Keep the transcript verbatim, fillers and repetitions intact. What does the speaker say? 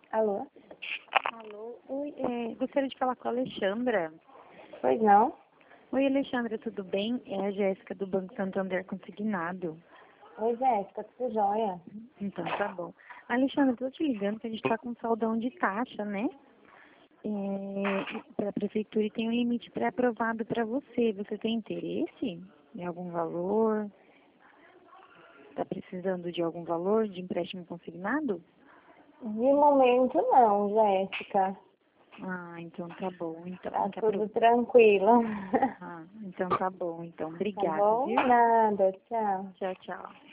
Alô? Alô, oi, é, gostaria de falar com a Alexandra. Pois não? Oi, Alexandra, tudo bem? É a Jéssica do Banco Santander Consignado. Oi, Jéssica, tudo jóia? Então, tá bom. Alexandra, tô te ligando que a gente tá com saldão de taxa, né? É, para a prefeitura e tem um limite pré-aprovado para você. Você tem interesse em algum valor? Está precisando de algum valor de empréstimo consignado? De momento não, Jéssica. Ah, então tá bom. Então, Tá tá tudo pro- tranquilo. ah, então tá bom. Então, Tá obrigada, bom? viu? Nada, tchau. Tchau, tchau.